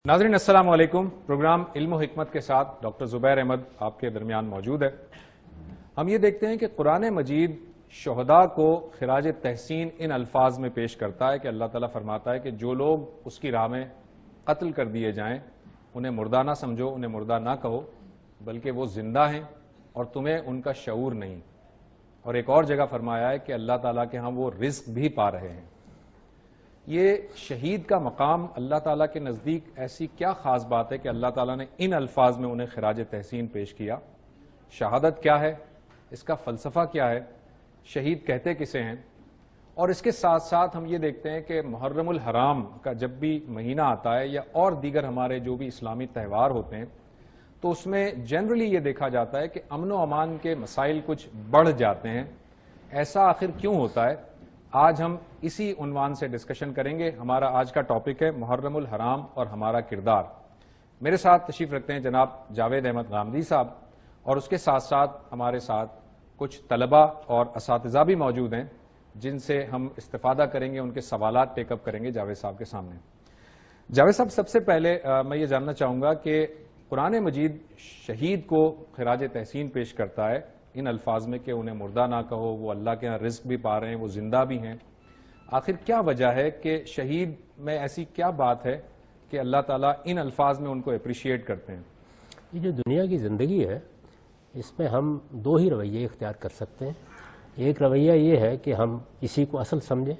नाज़रीन अस्सलाम वालेकुम। प्रोग्राम इल्म और हिकमत के साथ डॉक्टर ज़ुबैर अहमद आपके दरमियान मौजूद है। हम ये देखते हैं कि कुरान मजीद शहदा को खिराज तहसीन इन अल्फाज में पेश करता है कि अल्लाह ताला फरमाता है कि जो लोग उसकी राह में कत्ल कर दिए जाएं उन्हें मुर्दा ना समझो, उन्हें मुर्दा ना कहो, बल्कि वो जिंदा हैं और तुम्हें उनका शऊर नहीं। और एक और जगह फरमाया है कि अल्लाह ताला के यहाँ वो रिज्क भी पा रहे हैं। ये शहीद का मकाम अल्लाह ताला के नज़दीक ऐसी क्या ख़ास बात है कि अल्लाह ताला ने इन अल्फाज में उन्हें खिराज तहसीन पेश किया? शहादत क्या है, इसका फ़लसफ़ा क्या है, शहीद कहते किसे हैं? और इसके साथ साथ हम ये देखते हैं कि मुहर्रमुल हराम का जब भी महीना आता है या और दीगर हमारे जो भी इस्लामी त्यौहार होते हैं तो उसमें जनरली ये देखा जाता है कि अमन व अमान के मसाइल कुछ बढ़ जाते हैं। ऐसा आखिर क्यों होता है? आज हम इसी उन्वान से डिस्कशन करेंगे। हमारा आज का टॉपिक है मुहर्रमुल हराम और हमारा किरदार। मेरे साथ तशरीफ रखते हैं जनाब जावेद अहमद गामदी साहब, और उसके साथ साथ हमारे साथ कुछ तलबा और असातिज़ा भी मौजूद हैं जिनसे हम इस्तिफादा करेंगे, उनके सवालात टेकअप करेंगे जावेद साहब के सामने। जावेद साहब, सबसे पहले मैं ये जानना चाहूँगा कि कुरान मजीद शहीद को खिराज तहसीन पेश करता है इन अल्फाज में कि उन्हें मुर्दा ना कहो, वो अल्लाह के यहाँ रिज्क भी पा रहे हैं, वो जिंदा भी हैं। आखिर क्या वजह है कि शहीद में ऐसी क्या बात है कि अल्लाह ताला इन अल्फाज में उनको अप्रिशिएट करते हैं? ये जो दुनिया की ज़िंदगी है इसमें हम दो ही रवैये इख्तियार कर सकते हैं। एक रवैया ये है कि हम इसी को असल समझें,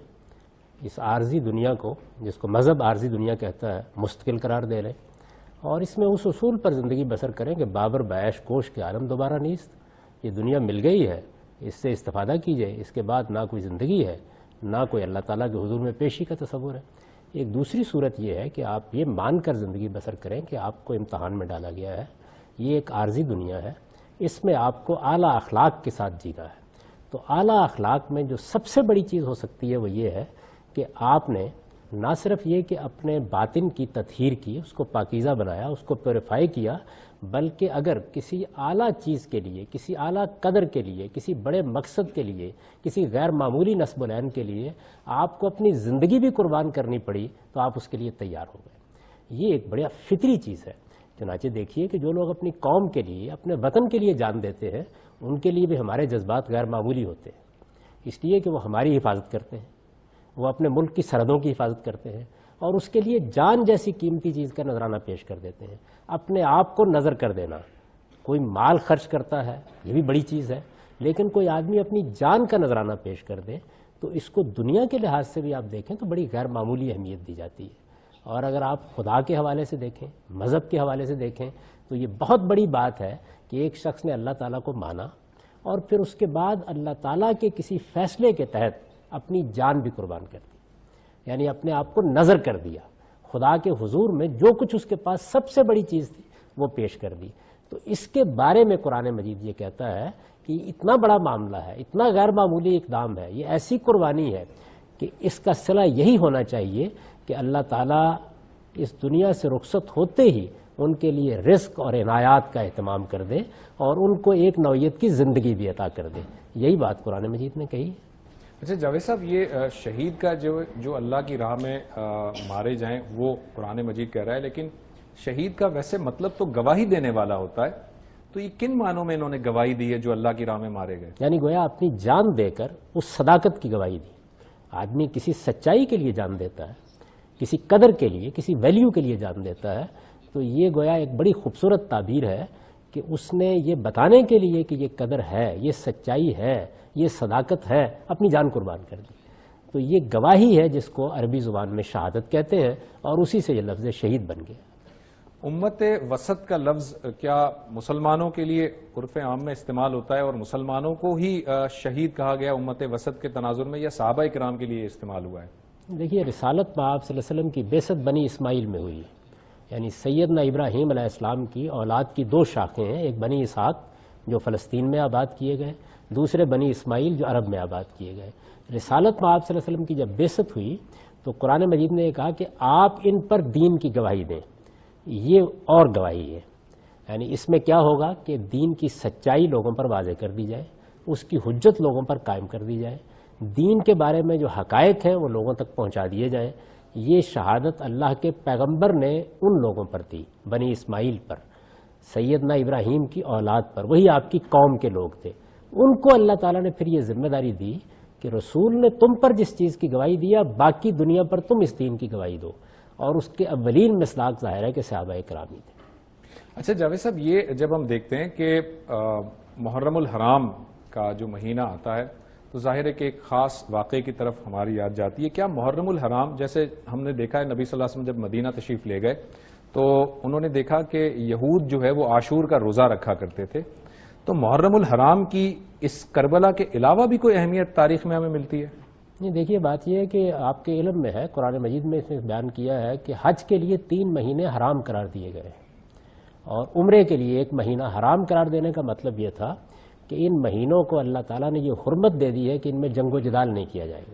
इस आर्जी दुनिया को, जिसको मज़हब आर्जी दुनिया कहता है, मुस्तकिल करार दे लें और इसमें उस उसूल पर ज़िंदगी बसर करें कि बाबर बैश कोश के आलम दोबारा नीस्त, ये दुनिया मिल गई है, इससे इस्तिफादा कीजिए, इसके बाद ना कोई ज़िंदगी है ना कोई अल्लाह ताला के हुजूर में पेशी का तसव्वुर है। एक दूसरी सूरत ये है कि आप ये मान कर ज़िंदगी बसर करें कि आपको इम्तहान में डाला गया है, ये एक आर्जी दुनिया है, इसमें आपको आला अखलाक के साथ जीना है। तो आला अखलाक में जो सबसे बड़ी चीज़ हो सकती है वो ये है कि आपने ना सिर्फ ये कि अपने बातिन की तत्हीर की, उसको पाकीज़ा बनाया, उसको प्योरीफाई किया, बल्कि अगर किसी आला चीज़ के लिए, किसी आला कदर के लिए, किसी बड़े मकसद के लिए, किसी गैर मामूली नस्ब-ओ-नैन के लिए आपको अपनी ज़िंदगी भी कुर्बान करनी पड़ी तो आप उसके लिए तैयार हो गए। ये एक बढ़िया फितरी चीज़ है। चुनांचे देखिए कि जो लोग अपनी कौम के लिए, अपने वतन के लिए जान देते हैं, उनके लिए भी हमारे जज्बात गैर मामूली होते हैं, इसलिए कि वो हमारी हिफाजत करते हैं, वो अपने मुल्क की सरहदों की हिफाजत करते हैं और उसके लिए जान जैसी कीमती चीज़ का नजराना पेश कर देते हैं। अपने आप को नज़र कर देना, कोई माल खर्च करता है, ये भी बड़ी चीज़ है, लेकिन कोई आदमी अपनी जान का नजराना पेश कर दे तो इसको दुनिया के लिहाज से भी आप देखें तो बड़ी गैर मामूली अहमियत दी जाती है। और अगर आप खुदा के हवाले से देखें, मज़हब के हवाले से देखें तो ये बहुत बड़ी बात है कि एक शख्स ने अल्लाह ताला को माना और फिर उसके बाद अल्लाह ताला के किसी फैसले के तहत अपनी जान भी कुर्बान कर दी, यानी अपने आप को नज़र कर दिया, खुदा के हुजूर में जो कुछ उसके पास सबसे बड़ी चीज़ थी वो पेश कर दी। तो इसके बारे में कुरान मजीद ये कहता है कि इतना बड़ा मामला है, इतना गैर मामूली इक़दाम है, ये ऐसी कुर्बानी है कि इसका सिला यही होना चाहिए कि अल्लाह ताला इस दुनिया से रुखसत होते ही उनके लिए रिस्क और इनायात का एहतमाम कर दे और उनको एक नौयत की ज़िंदगी भी अता कर दे। यही बात कुरान मजीद ने कही है। अच्छा जावेद साहब, ये शहीद का जो अल्लाह की राह में मारे जाएं वो कुरान मजीद कह रहा है, लेकिन शहीद का वैसे मतलब तो गवाही देने वाला होता है, तो ये किन मानों में इन्होंने गवाही दी है जो अल्लाह की राह में मारे गए? यानी गोया अपनी जान देकर उस सदाकत की गवाही दी। आदमी किसी सच्चाई के लिए जान देता है, किसी कदर के लिए, किसी वैल्यू के लिए जान देता है, तो ये गोया एक बड़ी खूबसूरत ताबीर है कि उसने ये बताने के लिए कि ये कदर है, ये सच्चाई है, ये सदाकत है, अपनी जान कुर्बान कर दी। तो ये गवाही है जिसको अरबी ज़ुबान में शहादत कहते हैं और उसी से ये लफ्ज़ शहीद बन गया। उम्मत वसत का लफ्ज़ क्या मुसलमानों के लिए उर्फ़ आम में इस्तेमाल होता है और मुसलमानों को ही शहीद कहा गया उम्मत वसत के तनाजुर में, या सहाबा इकराम के लिए इस्तेमाल हुआ है? देखिए, रिसालत में आप सल्लल्लाहु अलैहि वसल्लम की बेसत बनी इस्माइल में हुई, यानी सैयदना इब्राहीम अलैहिस्सलाम की औलाद की दो शाखें हैं, एक बनी इसहाक जो फ़लस्तीन में आबाद किए गए, दूसरे बनी इस्माइल जो अरब में आबाद किए गए। रिसालत में आप सल्लल्लाहु अलैहि वसल्लम की जब बेसत हुई तो कुरान मजीद ने कहा कि आप इन पर दीन की गवाही दें, ये और गवाही है। यानी इसमें क्या होगा कि दीन की सच्चाई लोगों पर वाज़े कर दी जाए, उसकी हुज्जत लोगों पर कायम कर दी जाए, दीन के बारे में जो हकायक हैं वो लोगों तक पहुँचा दिए जाएँ, یہ شہادت اللہ کے پیغمبر نے ان لوگوں پر دی، بنی اسماعیل پر، سیدنا ابراہیم کی اولاد پر، وہی آپ کی قوم کے لوگ تھے۔ ان کو اللہ تعالیٰ نے پھر یہ ذمہ داری دی کہ رسول نے تم پر جس چیز کی گواہی دیا باقی دنیا پر تم اس دین کی گواہی دو، اور اس کے اولین مصداق ظاہر ہے کہ صحابہ کرام ہی تھے۔ اچھا جاوید صاحب، یہ جب ہم دیکھتے ہیں کہ محرم الحرام کا جو مہینہ آتا ہے تو ظاہر ہے کہ ایک خاص واقعے کی طرف ہماری یاد جاتی ہے۔ کیا محرم الحرام، جیسے ہم نے دیکھا ہے نبی صلی اللہ علیہ وسلم جب مدینہ تشریف لے گئے تو انہوں نے دیکھا کہ یہود جو ہے وہ عاشور کا روزہ رکھا کرتے تھے، تو محرم الحرام کی اس کربلا کے علاوہ بھی کوئی اہمیت تاریخ میں ہمیں ملتی ہے؟ نہیں، دیکھیے بات یہ ہے کہ آپ کے علم میں ہے، قرآن مجید میں اس نے بیان کیا ہے کہ حج کے لیے 3 مہینے حرام قرار دیے گئے ہیں، اور عمرے کے لیے 1 مہینہ حرام قرار دینے کا مطلب یہ تھا کہ ان مہینوں کو اللہ تعالیٰ نے یہ حرمت دے دی ہے کہ ان میں جنگ و جدال نہیں کیا جائے گا۔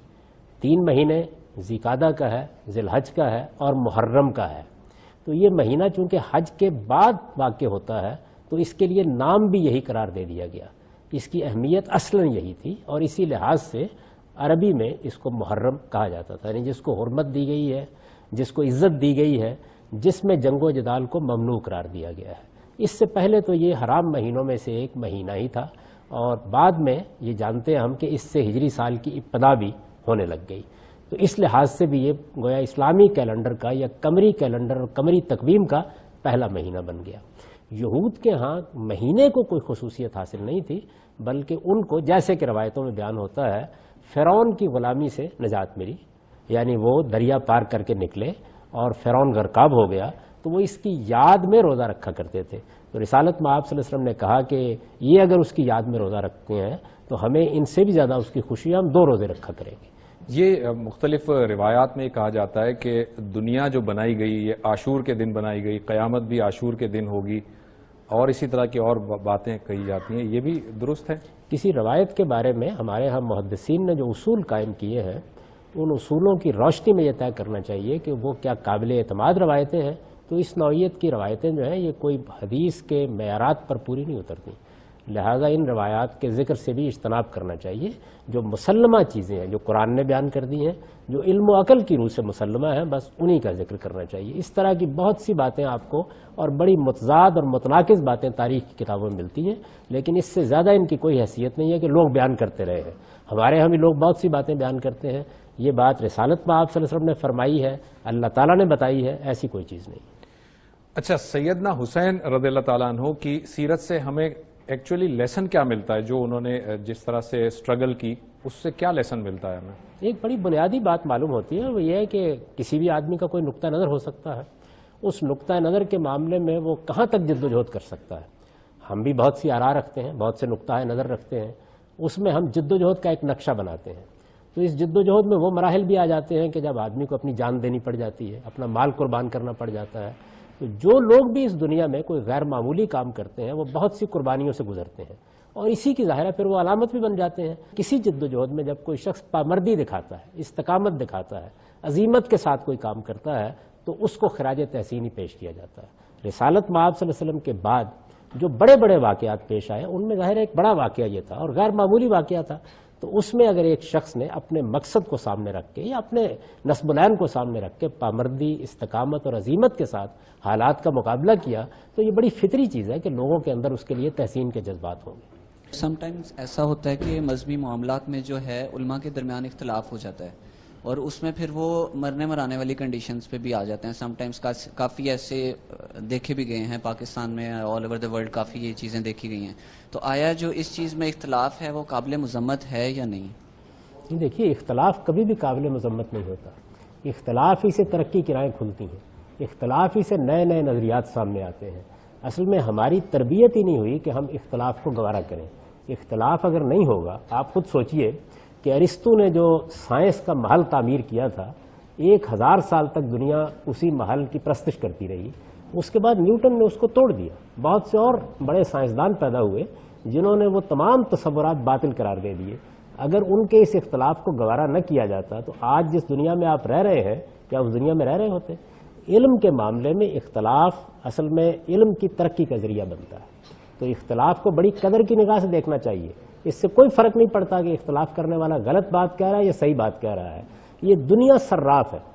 3 مہینے ذوالقعدہ کا ہے، ذی الحج کا ہے اور محرم کا ہے، تو یہ مہینہ چونکہ حج کے بعد واقع ہوتا ہے تو اس کے لیے نام بھی یہی قرار دے دیا گیا۔ اس کی اہمیت اصلاً یہی تھی، اور اسی لحاظ سے عربی میں اس کو محرم کہا جاتا تھا، یعنی جس کو حرمت دی گئی ہے، جس کو عزت دی گئی ہے، جس میں جنگ و جدال کو ممنوع قرار دیا گیا ہے۔ اس سے پہلے تو یہ حرام مہینوں میں سے ایک مہینہ ہی تھا، اور بعد میں یہ جانتے ہیں ہم کہ اس سے ہجری سال کی ابتدا بھی ہونے لگ گئی، تو اس لحاظ سے بھی یہ گویا اسلامی کیلنڈر کا یا قمری کیلنڈر اور قمری تقویم کا پہلا مہینہ بن گیا۔ یہود کے ہاں مہینے کو کوئی خصوصیت حاصل نہیں تھی، بلکہ ان کو جیسے کہ روایتوں میں بیان ہوتا ہے فرعون کی غلامی سے نجات ملی، یعنی وہ دریا پار کر کے نکلے اور فرعون غرقاب ہو گیا، تو وہ اس کی یاد میں روزہ رکھا کرتے تھے۔ تو رسالت میں آپ صلی اللہ علیہ وسلم نے کہا کہ یہ اگر اس کی یاد میں روزہ رکھتے ہیں تو ہمیں ان سے بھی زیادہ اس کی خوشی، ہم 2 روزے رکھا کریں گے۔ یہ مختلف روایات میں کہا جاتا ہے کہ دنیا جو بنائی گئی یہ عاشور کے دن بنائی گئی، قیامت بھی عاشور کے دن ہوگی، اور اسی طرح کی اور باتیں کہی جاتی ہیں، یہ بھی درست ہے؟ کسی روایت کے بارے میں ہمارے ہم محدثین نے جو اصول قائم کیے ہیں، ان اصولوں کی روشنی میں یہ طے کرنا چاہیے کہ وہ کیا قابل اعتماد روایتیں ہیں۔ تو اس نوعیت کی روایتیں جو ہیں یہ کوئی حدیث کے معیارات پر پوری نہیں اترتی، لہذا ان روایات کے ذکر سے بھی اجتناب کرنا چاہیے۔ جو مسلمہ چیزیں ہیں، جو قرآن نے بیان کر دی ہیں، جو علم و عقل کی روح سے مسلمہ ہیں، بس انہی کا ذکر کرنا چاہیے۔ اس طرح کی بہت سی باتیں آپ کو اور بڑی متضاد اور متناقض باتیں تاریخ کی کتابوں میں ملتی ہیں، لیکن اس سے زیادہ ان کی کوئی حیثیت نہیں ہے کہ لوگ بیان کرتے رہے ہیں۔ ہمارے ہم لوگ بہت سی باتیں بیان کرتے ہیں، یہ بات رسالت میں آپ صلی اللہ علیہ وسلم نے فرمائی ہے، اللہ تعالیٰ نے بتائی ہے، ایسی کوئی چیز نہیں۔ اچھا، سیدنا حسین رضی اللہ تعالیٰ عنہ کی سیرت سے ہمیں ایکچولی لیسن کیا ملتا ہے؟ جو انہوں نے جس طرح سے سٹرگل کی، اس سے کیا لیسن ملتا ہے ہمیں؟ ایک بڑی بنیادی بات معلوم ہوتی ہے، وہ یہ ہے کہ کسی بھی آدمی کا کوئی نقطہ نظر ہو سکتا ہے، اس نقطہ نظر کے معاملے میں وہ کہاں تک جد و جہد کر سکتا ہے۔ ہم بھی بہت سی آراء رکھتے ہیں، بہت سے نقطہ نظر رکھتے ہیں، اس میں ہم جد و جہد کا ایک نقشہ بناتے ہیں۔ تو اس جد و جہد میں وہ مراحل بھی آ جاتے ہیں کہ جب آدمی کو اپنی جان دینی پڑ جاتی ہے، اپنا مال قربان کرنا پڑ جاتا ہے۔ تو جو لوگ بھی اس دنیا میں کوئی غیر معمولی کام کرتے ہیں وہ بہت سی قربانیوں سے گزرتے ہیں، اور اسی کی ظاہرہ پھر وہ علامت بھی بن جاتے ہیں۔ کسی جد و جہد میں جب کوئی شخص پامردی دکھاتا ہے، استقامت دکھاتا ہے، عزیمت کے ساتھ کوئی کام کرتا ہے، تو اس کو خراج تحسین ہی پیش کیا جاتا ہے۔ رسالت مآب صلی اللہ علیہ وسلم کے بعد جو بڑے بڑے واقعات پیش آئے، ان میں ظاہر ایک بڑا واقعہ یہ تھا اور غیر معمولی واقعہ تھا، تو اس میں اگر ایک شخص نے اپنے مقصد کو سامنے رکھ کے یا اپنے نصب العین کو سامنے رکھ کے پامردی، استقامت اور عزیمت کے ساتھ حالات کا مقابلہ کیا، تو یہ بڑی فطری چیز ہے کہ لوگوں کے اندر اس کے لیے تحسین کے جذبات ہوں گے۔ سم ٹائمز ایسا ہوتا ہے کہ مذہبی معاملات میں جو ہے علماء کے درمیان اختلاف ہو جاتا ہے، اور اس میں پھر وہ مرنے مرانے والی کنڈیشنز پہ بھی آ جاتے ہیں۔ سم ٹائمز کافی ایسے دیکھے بھی گئے ہیں پاکستان میں، آل اوور دا ورلڈ کافی یہ چیزیں دیکھی گئی ہیں۔ تو آیا جو اس چیز میں اختلاف ہے وہ قابل مذمت ہے یا نہیں؟ دیکھیے، اختلاف کبھی بھی قابل مذمت نہیں ہوتا، اختلاف ہی سے ترقی کی راہیں کھلتی ہیں، اختلاف ہی سے نئے نئے نظریات سامنے آتے ہیں۔ اصل میں ہماری تربیت ہی نہیں ہوئی کہ ہم اختلاف کو گوارا کریں۔ اختلاف اگر نہیں ہوگا، آپ خود سوچئے کہ ارسطو نے جو سائنس کا محل تعمیر کیا تھا، 1000 سال تک دنیا اسی محل کی پرستش کرتی رہی، اس کے بعد نیوٹن نے اس کو توڑ دیا۔ بہت سے اور بڑے سائنسدان پیدا ہوئے جنہوں نے وہ تمام تصورات باطل قرار دے دیے۔ اگر ان کے اس اختلاف کو گوارا نہ کیا جاتا تو آج جس دنیا میں آپ رہ رہے ہیں، کیا اس دنیا میں رہ رہے ہوتے؟ علم کے معاملے میں اختلاف اصل میں علم کی ترقی کا ذریعہ بنتا ہے، تو اختلاف کو بڑی قدر کی نگاہ سے دیکھنا چاہیے۔ اس سے کوئی فرق نہیں پڑتا کہ اختلاف کرنے والا غلط بات کہہ رہا ہے یا صحیح بات کہہ رہا ہے، یہ دنیا صراف ہے،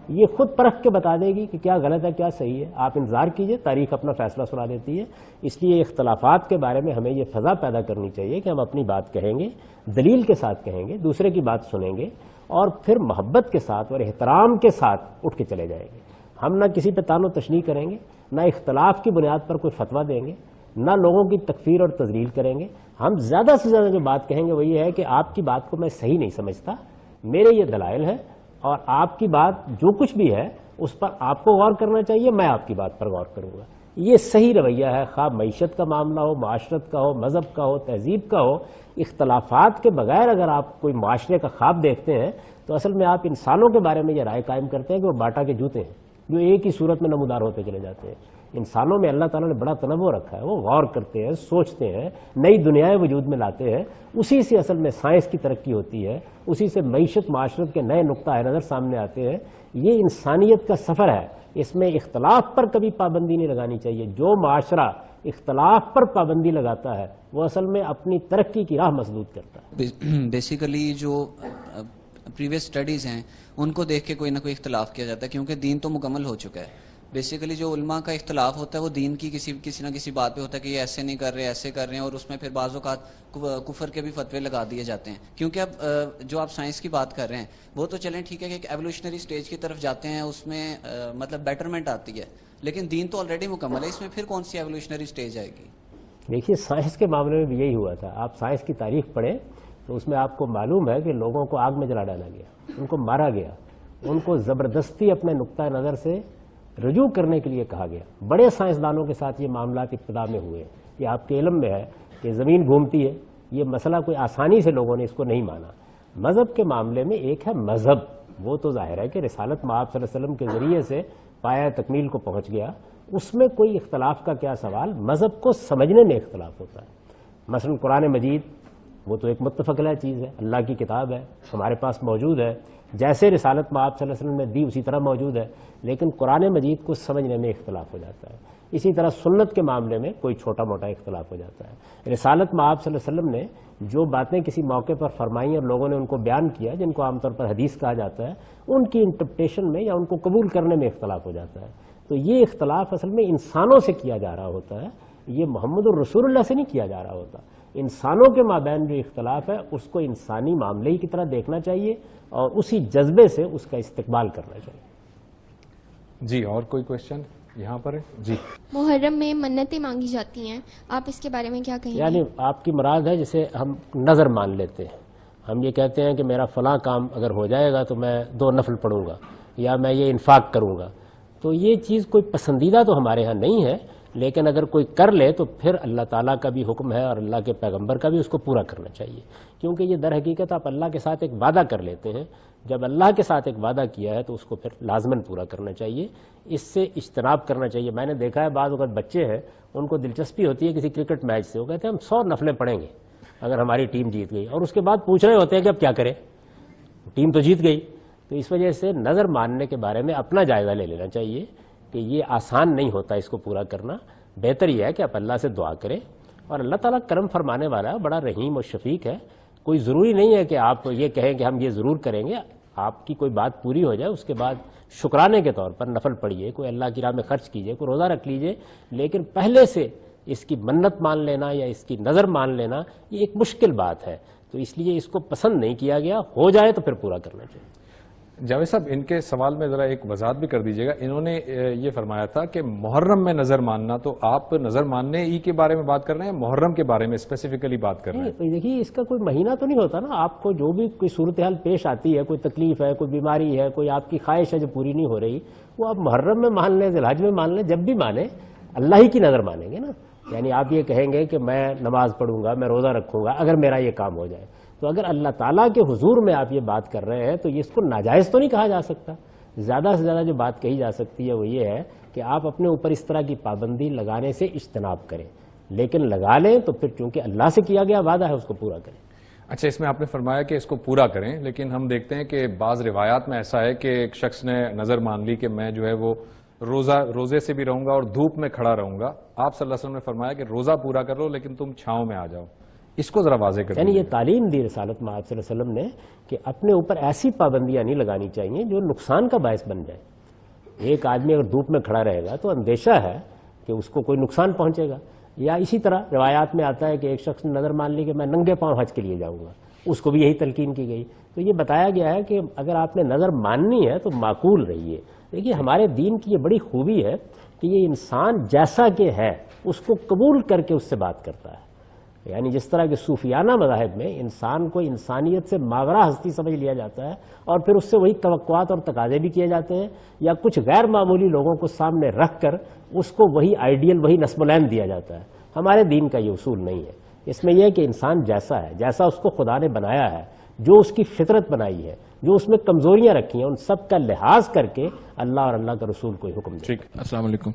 یہ خود پرکھ کے بتا دے گی کہ کیا غلط ہے کیا صحیح ہے. آپ انتظار کیجئے, تاریخ اپنا فیصلہ سنا دیتی ہے. اس لیے اختلافات کے بارے میں ہمیں یہ فضا پیدا کرنی چاہیے کہ ہم اپنی بات کہیں گے, دلیل کے ساتھ کہیں گے, دوسرے کی بات سنیں گے اور پھر محبت کے ساتھ اور احترام کے ساتھ اٹھ کے چلے جائیں گے. ہم نہ کسی پہ تان و تشنیع کریں گے, نہ اختلاف کی بنیاد پر کوئی فتویٰ دیں گے, نہ لوگوں کی تکفیر اور تذلیل کریں گے. ہم زیادہ سے زیادہ جو بات کہیں گے وہ یہ ہے کہ آپ کی بات کو میں صحیح نہیں سمجھتا, میرے یہ دلائل ہیں اور آپ کی بات جو کچھ بھی ہے اس پر آپ کو غور کرنا چاہیے, میں آپ کی بات پر غور کروں گا. یہ صحیح رویہ ہے, خواہ معیشت کا معاملہ ہو, معاشرت کا ہو, مذہب کا ہو, تہذیب کا ہو. اختلافات کے بغیر اگر آپ کوئی معاشرے کا خواب دیکھتے ہیں تو اصل میں آپ انسانوں کے بارے میں یہ رائے قائم کرتے ہیں کہ وہ باٹا کے جوتے ہیں جو ایک ہی صورت میں نمودار ہوتے چلے جاتے ہیں. انسانوں میں اللہ تعالیٰ نے بڑا تنوع رکھا ہے, وہ غور کرتے ہیں, سوچتے ہیں, نئی دنیائیں وجود میں لاتے ہیں. اسی سے اصل میں سائنس کی ترقی ہوتی ہے, اسی سے معیشت معاشرت کے نئے نقطۂ نظر سامنے آتے ہیں. یہ انسانیت کا سفر ہے, اس میں اختلاف پر کبھی پابندی نہیں لگانی چاہیے. جو معاشرہ اختلاف پر پابندی لگاتا ہے وہ اصل میں اپنی ترقی کی راہ مسدود کرتا ہے. بیسیکلی جو پریویس سٹڈیز ہیں ان کو دیکھ کے کوئی نہ کوئی اختلاف کیا جاتا ہے, کیونکہ دین تو مکمل ہو چکا ہے. بیسیکلی جو علماء کا اختلاف ہوتا ہے وہ دین کی کسی نہ کسی بات پہ ہوتا ہے کہ یہ ایسے نہیں کر رہے, ایسے کر رہے ہیں, اور اس میں پھر بعض اوقات کفر کے بھی فتوے لگا دیے جاتے ہیں. کیونکہ اب جو آپ سائنس کی بات کر رہے ہیں وہ تو چلیں ٹھیک ہے کہ ایک ایوولوشنری سٹیج کی طرف جاتے ہیں, اس میں مطلب بیٹرمنٹ آتی ہے, لیکن دین تو آلریڈی مکمل ہے, اس میں پھر کون سی ایوولوشنری سٹیج آئے گی؟ دیکھیے سائنس کے معاملے میں بھی یہی ہوا تھا. آپ سائنس کی تاریخ پڑھیں تو اس میں آپ کو معلوم ہے کہ لوگوں کو آگ میں جلا ڈالا گیا, ان کو مارا گیا, ان کو زبردستی اپنے نقطۂ نظر سے رجوع کرنے کے لیے کہا گیا. بڑے سائنسدانوں کے ساتھ یہ معاملات ابتدا میں ہوئے. یہ آپ کے علم میں ہے کہ زمین گھومتی ہے, یہ مسئلہ کوئی آسانی سے لوگوں نے اس کو نہیں مانا. مذہب کے معاملے میں ایک ہے مذہب, وہ تو ظاہر ہے کہ رسالت مآب صلی اللہ علیہ وسلم کے ذریعے سے پایہ تکمیل کو پہنچ گیا, اس میں کوئی اختلاف کا کیا سوال. مذہب کو سمجھنے میں اختلاف ہوتا ہے. مثلا قرآن مجید وہ تو ایک متفق علیہ چیز ہے, اللہ کی کتاب ہے, ہمارے پاس موجود ہے, جیسے رسالت مآب صلی اللہ علیہ وسلم نے دی اسی طرح موجود ہے, لیکن قرآن مجید کو سمجھنے میں اختلاف ہو جاتا ہے. اسی طرح سنت کے معاملے میں کوئی چھوٹا موٹا اختلاف ہو جاتا ہے. رسالت مآب صلی اللہ علیہ وسلم نے جو باتیں کسی موقع پر فرمائیں اور لوگوں نے ان کو بیان کیا, جن کو عام طور پر حدیث کہا جاتا ہے, ان کی انٹرپریٹیشن میں یا ان کو قبول کرنے میں اختلاف ہو جاتا ہے. تو یہ اختلاف اصل میں انسانوں سے کیا جا رہا ہوتا ہے, یہ محمد الرسول اللہ سے نہیں کیا جا رہا ہوتا. انسانوں کے مابین جو اختلاف ہے اس کو انسانی معاملے کی طرح دیکھنا چاہیے اور اسی جذبے سے اس کا استقبال کرنا چاہیے. جی اور کوئی کوشچن یہاں پر ہے؟ جی. محرم میں منتیں مانگی جاتی ہیں, آپ اس کے بارے میں کیا کہیں گے؟ یعنی آپ کی مراد ہے جسے ہم نظر مان لیتے ہیں, ہم یہ کہتے ہیں کہ میرا فلاں کام اگر ہو جائے گا تو میں 2 نفل پڑھوں گا یا میں یہ انفاق کروں گا. تو یہ چیز کوئی پسندیدہ تو ہمارے ہاں نہیں ہے, لیکن اگر کوئی کر لے تو پھر اللہ تعالیٰ کا بھی حکم ہے اور اللہ کے پیغمبر کا بھی اس کو پورا کرنا چاہیے. کیونکہ یہ در حقیقت آپ اللہ کے ساتھ ایک وعدہ کر لیتے ہیں, جب اللہ کے ساتھ ایک وعدہ کیا ہے تو اس کو پھر لازماً پورا کرنا چاہیے, اس سے اجتناب کرنا چاہیے. میں نے دیکھا ہے بعض اوقات بچے ہیں ان کو دلچسپی ہوتی ہے کسی کرکٹ میچ سے, وہ کہتے ہیں ہم 100 نفلیں پڑھیں گے اگر ہماری ٹیم جیت گئی, اور اس کے بعد پوچھ رہے ہوتے ہیں کہ اب کیا کریں, ٹیم تو جیت گئی. تو اس وجہ سے نظر ماننے کے بارے میں اپنا جائزہ لے لینا چاہیے کہ یہ آسان نہیں ہوتا اس کو پورا کرنا. بہتر یہ ہے کہ آپ اللہ سے دعا کریں, اور اللہ تعالیٰ کرم فرمانے والا ہے, بڑا رحیم اور شفیق ہے. کوئی ضروری نہیں ہے کہ آپ یہ کہیں کہ ہم یہ ضرور کریں گے. آپ کی کوئی بات پوری ہو جائے اس کے بعد شکرانے کے طور پر نفل پڑھیے, کوئی اللہ کی راہ میں خرچ کیجیے, کوئی روزہ رکھ لیجیے, لیکن پہلے سے اس کی منت مان لینا یا اس کی نظر مان لینا یہ ایک مشکل بات ہے. تو اس لیے اس کو پسند نہیں کیا گیا. ہو جائے تو پھر پورا کرنا چاہیے. جاوید صاحب ان کے سوال میں ذرا ایک وضاحت بھی کر دیجیے گا. انہوں نے یہ فرمایا تھا کہ محرم میں نظر ماننا, تو آپ نظر ماننے ہی کے بارے میں بات کر رہے ہیں, محرم کے بارے میں اسپیسیفکلی بات کر رہے ہیں؟ دیکھیے اس کا کوئی مہینہ تو نہیں ہوتا نا. آپ کو جو بھی کوئی صورتحال پیش آتی ہے, کوئی تکلیف ہے, کوئی بیماری ہے, کوئی آپ کی خواہش ہے جو پوری نہیں ہو رہی, وہ آپ محرم میں مان لیں, ذی الحج میں مان لیں, جب بھی مانیں اللہ ہی کی نظر مانیں گے نا. یعنی آپ یہ کہیں گے کہ میں نماز پڑھوں گا, میں روزہ رکھوں گا اگر میرا یہ کام ہو جائے. تو اگر اللہ تعالیٰ کے حضور میں آپ یہ بات کر رہے ہیں تو اس کو ناجائز تو نہیں کہا جا سکتا. زیادہ سے زیادہ جو بات کہی جا سکتی ہے وہ یہ ہے کہ آپ اپنے اوپر اس طرح کی پابندی لگانے سے اجتناب کریں, لیکن لگا لیں تو پھر چونکہ اللہ سے کیا گیا وعدہ ہے اس کو پورا کریں. اچھا, اس میں آپ نے فرمایا کہ اس کو پورا کریں, لیکن ہم دیکھتے ہیں کہ بعض روایات میں ایسا ہے کہ ایک شخص نے نظر مان لی کہ میں جو ہے وہ روزے سے بھی رہوں گا اور دھوپ میں کھڑا رہوں گا. آپ صلی اللہ علیہ وسلم نے فرمایا کہ روزہ پورا کر لو لیکن تم چھاؤں میں آ جاؤ. اس کو ذرا واضح کر یعنی یہ تعلیم دی رسالت مآب صلی اللہ علیہ وسلم نے کہ اپنے اوپر ایسی پابندیاں نہیں لگانی چاہیے جو نقصان کا باعث بن جائے. ایک آدمی اگر دھوپ میں کھڑا رہے گا تو اندیشہ ہے کہ اس کو کوئی نقصان پہنچے گا. یا اسی طرح روایات میں آتا ہے کہ ایک شخص نے نظر مان لی کہ میں ننگے پاؤں حج کے لیے جاؤں گا, اس کو بھی یہی تلقین کی گئی. تو یہ بتایا گیا ہے کہ اگر آپ نے نظر ماننی ہے تو معقول رہیے. دیکھیے ہمارے دین کی یہ بڑی خوبی ہے کہ یہ انسان جیسا کہ ہے اس کو قبول کر کے اس سے بات کرتا ہے. یعنی جس طرح کے صوفیانہ مذاہب میں انسان کو انسانیت سے ماورا ہستی سمجھ لیا جاتا ہے اور پھر اس سے وہی توقعات اور تقاضے بھی کیے جاتے ہیں, یا کچھ غیر معمولی لوگوں کو سامنے رکھ کر اس کو وہی آئیڈیل, وہی نصب العین دیا جاتا ہے. ہمارے دین کا یہ اصول نہیں ہے. اس میں یہ ہے کہ انسان جیسا ہے, جیسا اس کو خدا نے بنایا ہے, جو اس کی فطرت بنائی ہے, جو اس میں کمزوریاں رکھی ہیں, ان سب کا لحاظ کر کے اللہ اور اللہ کا رسول کو حکم دیا. السلام علیکم.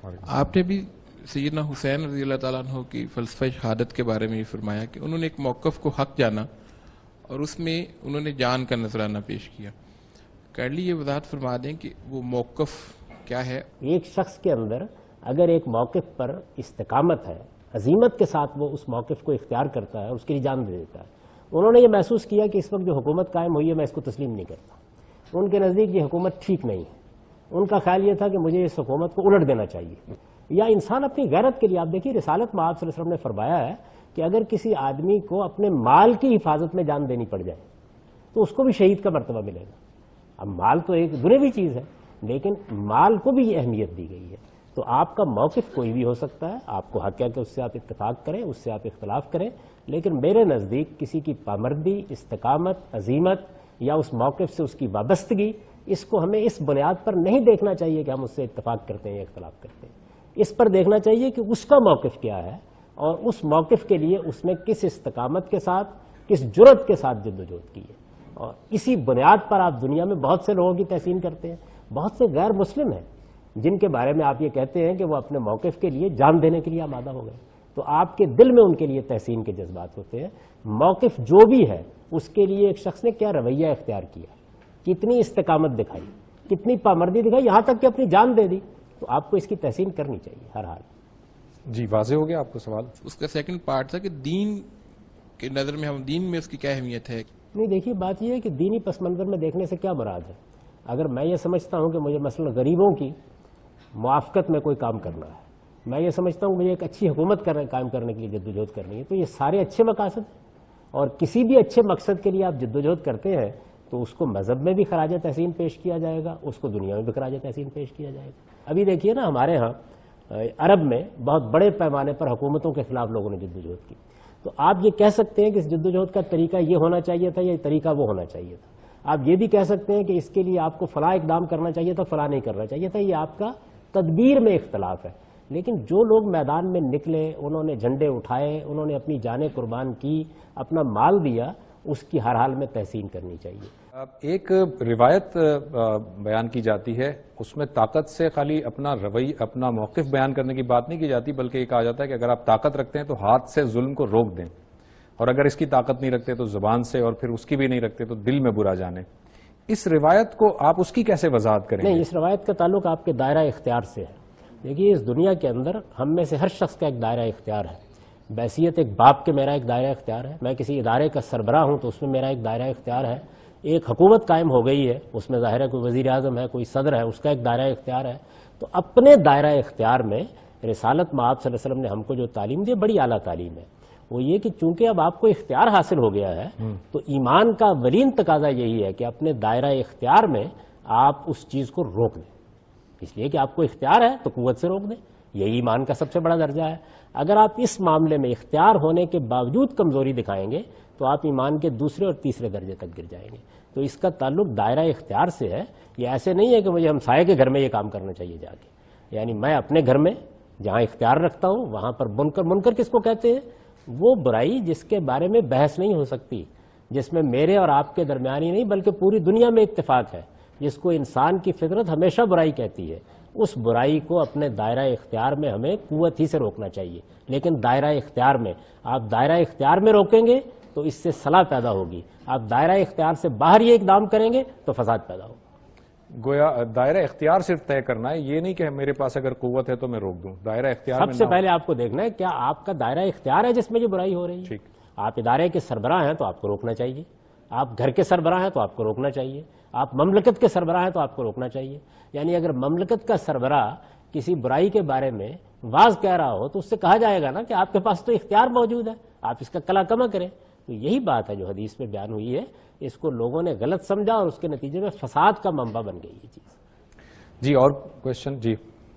آپ نے بھی سیدنا حسین رضی اللہ تعالیٰ عنہ کی فلسفہ شہادت کے بارے میں یہ فرمایا کہ انہوں نے ایک موقف کو حق جانا اور اس میں انہوں نے جان کا نذرانہ پیش کیا. کائنڈلی یہ وضاحت فرما دیں کہ وہ موقف کیا ہے. ایک شخص کے اندر اگر ایک موقف پر استقامت ہے, عزیمت کے ساتھ وہ اس موقف کو اختیار کرتا ہے, اس کے لیے جان دے دیتا ہے. انہوں نے یہ محسوس کیا کہ اس وقت جو حکومت قائم ہوئی ہے میں اس کو تسلیم نہیں کرتا. ان کے نزدیک یہ حکومت ٹھیک نہیں ہے. ان کا خیال یہ تھا کہ مجھے اس حکومت کو الٹ دینا چاہیے. یا انسان اپنی غیرت کے لیے, آپ دیکھیے رسالت مآب صلی اللہ علیہ وسلم نے فرمایا ہے کہ اگر کسی آدمی کو اپنے مال کی حفاظت میں جان دینی پڑ جائے تو اس کو بھی شہید کا مرتبہ ملے گا. اب مال تو ایک دنیوی چیز ہے لیکن مال کو بھی یہ اہمیت دی گئی ہے. تو آپ کا موقف کوئی بھی ہو سکتا ہے, آپ کو حق ہے کہ اس سے آپ اتفاق کریں, اس سے آپ اختلاف کریں, لیکن میرے نزدیک کسی کی پامردی, استقامت, عزیمت یا اس موقف سے اس کی وابستگی, اس کو ہمیں اس بنیاد پر نہیں دیکھنا چاہیے کہ ہم اس سے اتفاق کرتے ہیں یا اختلاف کرتے ہیں. اس پر دیکھنا چاہیے کہ اس کا موقف کیا ہے اور اس موقف کے لیے اس نے کس استقامت کے ساتھ, کس جرأت کے ساتھ جدوجہد کی ہے. اور اسی بنیاد پر آپ دنیا میں بہت سے لوگوں کی تحسین کرتے ہیں. بہت سے غیر مسلم ہیں جن کے بارے میں آپ یہ کہتے ہیں کہ وہ اپنے موقف کے لیے جان دینے کے لیے آمادہ ہو گئے. تو آپ کے دل میں ان کے لیے تحسین کے جذبات ہوتے ہیں. موقف جو بھی ہے اس کے لیے ایک شخص نے کیا رویہ اختیار کیا, کتنی استقامت دکھائی, کتنی پامردی دکھائی, یہاں تک کہ اپنی جان دے دی, تو آپ کو اس کی تحسین کرنی چاہیے ہر حال. جی واضح ہو گیا آپ کو سوال. اس کا سیکنڈ پارٹ تھا کہ دین کے نظر میں ہم دین میں اس کی کیا اہمیت ہے. نہیں دیکھیے بات یہ ہے کہ دینی پس منظر میں دیکھنے سے کیا مراد ہے. اگر میں یہ سمجھتا ہوں کہ مجھے مثلا غریبوں کی موافقت میں کوئی کام کرنا ہے, میں یہ سمجھتا ہوں مجھے ایک اچھی حکومت قائم کرنے کے لیے جدوجہد کرنی ہے, تو یہ سارے اچھے مقاصد ہیں. اور کسی بھی اچھے مقصد کے لیے آپ جدوجہد کرتے ہیں تو اس کو مذہب میں بھی خراج تحسین پیش کیا جائے گا, اس کو دنیا میں بھی خراج تحسین پیش کیا جائے گا. ابھی دیکھیے نا ہمارے ہاں عرب میں بہت بڑے پیمانے پر حکومتوں کے خلاف لوگوں نے جدوجہد کی. تو آپ یہ کہہ سکتے ہیں کہ اس جدوجہد کا طریقہ یہ ہونا چاہیے تھا یا طریقہ وہ ہونا چاہیے تھا. آپ یہ بھی کہہ سکتے ہیں کہ اس کے لیے آپ کو فلاں اقدام کرنا چاہیے تھا, فلاں نہیں کرنا چاہیے تھا. یہ آپ کا تدبیر میں اختلاف ہے. لیکن جو لوگ میدان میں نکلے, انہوں نے جھنڈے اٹھائے, انہوں نے اپنی جانیں قربان کی, اپنا مال دیا, اس کی ہر حال میں تحسین کرنی چاہیے. ایک روایت بیان کی جاتی ہے, اس میں طاقت سے خالی اپنا اپنا موقف بیان کرنے کی بات نہیں کی جاتی, بلکہ یہ کہا جاتا ہے کہ اگر آپ طاقت رکھتے ہیں تو ہاتھ سے ظلم کو روک دیں, اور اگر اس کی طاقت نہیں رکھتے تو زبان سے, اور پھر اس کی بھی نہیں رکھتے تو دل میں برا جانے. اس روایت کو آپ اس کی کیسے وضاحت کریں گے؟ نہیں, اس روایت کا تعلق آپ کے دائرہ اختیار سے ہے. دیکھیے اس دنیا کے اندر ہم میں سے ہر شخص کا ایک دائرہ اختیار ہے. بحیثیت ایک باپ کے میرا ایک دائرہ اختیار ہے. میں کسی ادارے کا سربراہ ہوں تو اس میں میرا ایک دائرہ اختیار ہے. ایک حکومت قائم ہو گئی ہے, اس میں ظاہر ہے کوئی وزیر اعظم ہے, کوئی صدر ہے, اس کا ایک دائرہ اختیار ہے. تو اپنے دائرہ اختیار میں رسالت مآب صلی اللہ علیہ وسلم نے ہم کو جو تعلیم دی بڑی اعلیٰ تعلیم ہے. وہ یہ کہ چونکہ اب آپ کو اختیار حاصل ہو گیا ہے تو ایمان کا اولین تقاضا یہی ہے کہ اپنے دائرہ اختیار میں آپ اس چیز کو روک دیں. اس لیے کہ آپ کو اختیار ہے تو قوت سے روک دیں. یہی ایمان کا سب سے بڑا درجہ ہے. اگر آپ اس معاملے میں اختیار ہونے کے باوجود کمزوری دکھائیں گے تو آپ ایمان کے دوسرے اور تیسرے درجے تک گر جائیں گے. تو اس کا تعلق دائرہ اختیار سے ہے. یہ ایسے نہیں ہے کہ مجھے ہمسائے کے گھر میں یہ کام کرنا چاہیے جا کے. یعنی میں اپنے گھر میں جہاں اختیار رکھتا ہوں وہاں پر منکر کس کو کہتے ہیں؟ وہ برائی جس کے بارے میں بحث نہیں ہو سکتی, جس میں میرے اور آپ کے درمیان ہی نہیں بلکہ پوری دنیا میں اتفاق ہے, جس کو انسان کی فطرت ہمیشہ برائی کہتی ہے. اس برائی کو اپنے دائرہ اختیار میں ہمیں قوت ہی سے روکنا چاہیے. لیکن دائرہ اختیار میں آپ دائرہ اختیار میں روکیں گے تو اس سے صلاح پیدا ہوگی. آپ دائرہ اختیار سے باہر یہ اقدام کریں گے تو فساد پیدا ہوگا. گویا دائرہ اختیار صرف طے کرنا ہے, یہ نہیں کہ میرے پاس اگر قوت ہے تو میں روک دوں. دائرہ اختیار سب سے پہلے آپ کو دیکھنا ہے کیا آپ کا دائرہ اختیار ہے جس میں یہ برائی ہو رہی ہے. آپ ادارے کے سربراہ ہیں تو آپ کو روکنا چاہیے, آپ گھر کے سربراہ ہیں تو آپ کو روکنا چاہیے, آپ مملکت کے سربراہ ہیں تو آپ کو روکنا چاہیے. یعنی اگر مملکت کا سربراہ کسی برائی کے بارے میں واز کہہ رہا ہو تو اس سے کہا جائے گا نا کہ آپ کے پاس تو اختیار موجود ہے, آپ اس کا کلا کما کریں. تو یہی بات ہے جو حدیث میں بیان ہوئی ہے, اس کو لوگوں نے غلط سمجھا اور اس کے نتیجے میں فساد کا منبع بن گئی یہ چیز. جی اور کوشچن. جی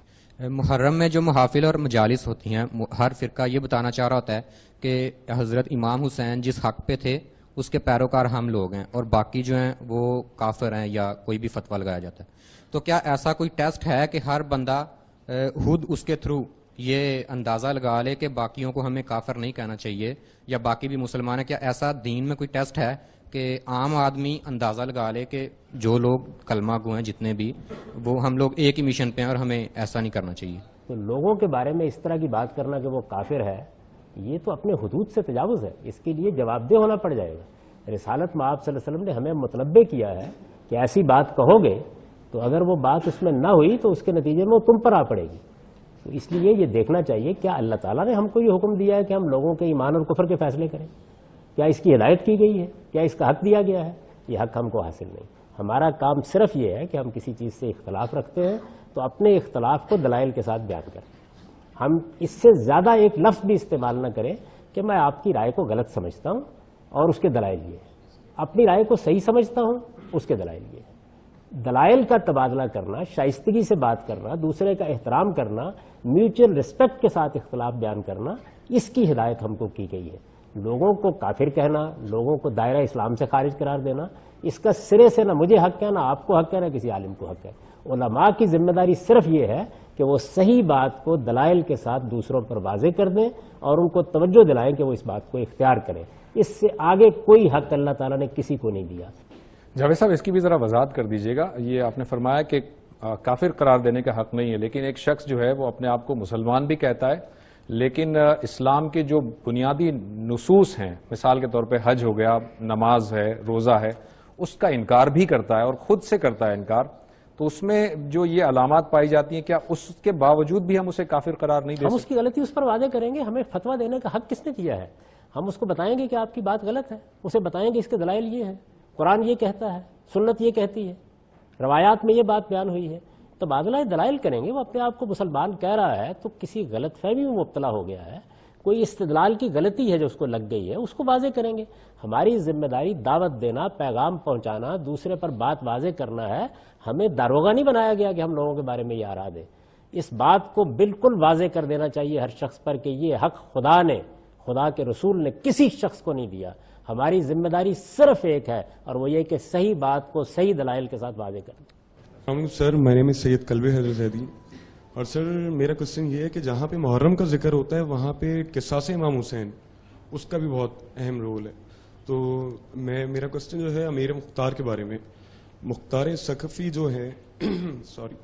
محرم میں جو محافل اور مجالس ہوتی ہیں, ہر فرقہ یہ بتانا چاہ رہا ہوتا ہے کہ حضرت امام حسین جس حق پہ تھے اس کے پیروکار ہم لوگ ہیں اور باقی جو ہیں وہ کافر ہیں یا کوئی بھی فتویٰ لگایا جاتا ہے. تو کیا ایسا کوئی ٹیسٹ ہے کہ ہر بندہ خود اس کے تھرو یہ اندازہ لگا لے کہ باقیوں کو ہمیں کافر نہیں کہنا چاہیے یا باقی بھی مسلمان ہیں؟ کیا ایسا دین میں کوئی ٹیسٹ ہے کہ عام آدمی اندازہ لگا لے کہ جو لوگ کلمہ گو ہیں جتنے بھی, وہ ہم لوگ ایک ہی مشن پہ ہیں اور ہمیں ایسا نہیں کرنا چاہیے؟ تو لوگوں کے بارے میں اس طرح کی بات کرنا کہ وہ کافر ہے, یہ تو اپنے حدود سے تجاوز ہے, اس کے لیے جواب دہ ہونا پڑ جائے گا. رسالت مآب صلی اللہ علیہ وسلم نے ہمیں متنبہ کیا ہے کہ ایسی بات کہو گے تو اگر وہ بات اس میں نہ ہوئی تو اس کے نتیجے میں وہ تم پر آ پڑے گی. تو اس لیے یہ دیکھنا چاہیے کیا اللہ تعالیٰ نے ہم کو یہ حکم دیا ہے کہ ہم لوگوں کے ایمان اور کفر کے فیصلے کریں, کیا اس کی ہدایت کی گئی ہے, کیا اس کا حق دیا گیا ہے؟ یہ حق ہم کو حاصل نہیں. ہمارا کام صرف یہ ہے کہ ہم کسی چیز سے اختلاف رکھتے ہیں تو اپنے اختلاف کو دلائل کے ساتھ بیان کریں. ہم اس سے زیادہ ایک لفظ بھی استعمال نہ کریں کہ میں آپ کی رائے کو غلط سمجھتا ہوں اور اس کے دلائل یہ ہے, اپنی رائے کو صحیح سمجھتا ہوں اس کے دلائل یہ ہے. دلائل کا تبادلہ کرنا, شائستگی سے بات کرنا, دوسرے کا احترام کرنا, میوچل رسپیکٹ کے ساتھ اختلاف بیان کرنا, اس کی ہدایت ہم کو کی گئی ہے. لوگوں کو کافر کہنا, لوگوں کو دائرہ اسلام سے خارج قرار دینا, اس کا سرے سے نہ مجھے حق ہے, نہ آپ کو حق ہے, نہ کسی عالم کو حق ہے. علماء کی ذمہ داری صرف یہ ہے کہ وہ صحیح بات کو دلائل کے ساتھ دوسروں پر واضح کر دیں اور ان کو توجہ دلائیں کہ وہ اس بات کو اختیار کریں. اس سے آگے کوئی حق اللہ تعالیٰ نے کسی کو نہیں دیا. جاوید صاحب اس کی بھی ذرا وضاحت کر دیجیے گا. یہ آپ نے فرمایا کہ کافر قرار دینے کا حق نہیں ہے, لیکن ایک شخص جو ہے وہ اپنے آپ کو مسلمان بھی کہتا ہے, لیکن اسلام کے جو بنیادی نصوص ہیں, مثال کے طور پہ حج ہو گیا, نماز ہے, روزہ ہے, اس کا انکار بھی کرتا ہے اور خود سے کرتا ہے انکار. تو اس میں جو یہ علامات پائی جاتی ہیں, کیا اس کے باوجود بھی ہم اسے کافر قرار نہیں دے ہم اس کی غلطی اس پر واضح کریں گے. ہمیں فتویٰ دینے کا حق کس نے دیا ہے؟ ہم اس کو بتائیں گے کہ آپ کی بات غلط ہے, اسے بتائیں گے اس کے دلائل یہ ہے, قرآن یہ کہتا ہے, سنت یہ کہتی ہے, روایات میں یہ بات بیان ہوئی ہے. تبادلہ دلائل کریں گے. وہ اپنے آپ کو مسلمان کہہ رہا ہے تو کسی غلط فہمی میں مبتلا ہو گیا ہے, کوئی استدلال کی غلطی ہے جو اس کو لگ گئی ہے, اس کو واضح کریں گے. ہماری ذمہ داری دعوت دینا, پیغام پہنچانا, دوسرے پر بات واضح کرنا ہے. ہمیں داروغہ نہیں بنایا گیا کہ ہم لوگوں کے بارے میں یہ آرا دیں. اس بات کو بالکل واضح کر دینا چاہیے ہر شخص پر کہ یہ حق خدا نے, خدا کے رسول نے کسی شخص کو نہیں دیا. ہماری ذمہ داری صرف ایک ہے اور وہ یہ کہ صحیح بات کو صحیح دلائل کے ساتھ واضح کریں. سر میں نے سید قلبِ حضرت زیدی, اور سر میرا کوشچن یہ ہے کہ جہاں پہ محرم کا ذکر ہوتا ہے وہاں پہ قصاص امام حسین اس کا بھی بہت اہم رول ہے. تو میرا کوشچن جو ہے امیر مختار کے بارے میں. مختار ثقفی جو ہے سوری,